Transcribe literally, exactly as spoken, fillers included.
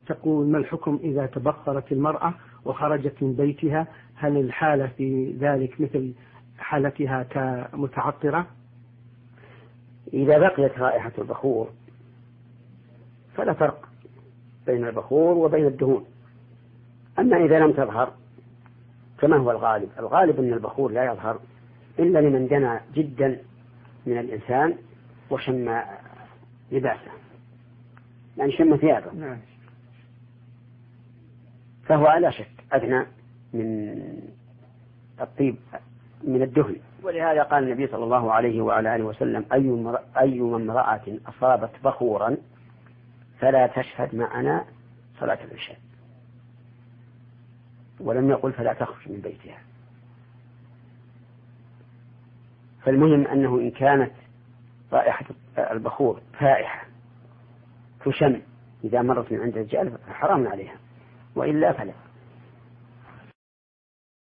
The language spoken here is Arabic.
تقول: ما الحكم إذا تبخرت المرأة وخرجت من بيتها؟ هل الحالة في ذلك مثل حالتها كمتعطرة؟ إذا بقيت رائحة البخور فلا فرق بين البخور وبين الدهون. أما إذا لم تظهر كما هو الغالب، الغالب أن البخور لا يظهر إلا لمن دنا جدا من الإنسان وشم لباسه، يعني شم ثيابه، فهو على شك أدنى من الطيب من الدهن. ولهذا قال النبي صلى الله عليه وعلى آله وسلم: أي امرأة أصابت بخورا فلا تشهد معنا صلاة العشاء، ولم يقل فلا تخرج من بيتها. فالمهم أنه إن كانت رائحة البخور فائحة تشم إذا مرت من عند الرجال فحرام عليها، وإلا فلا.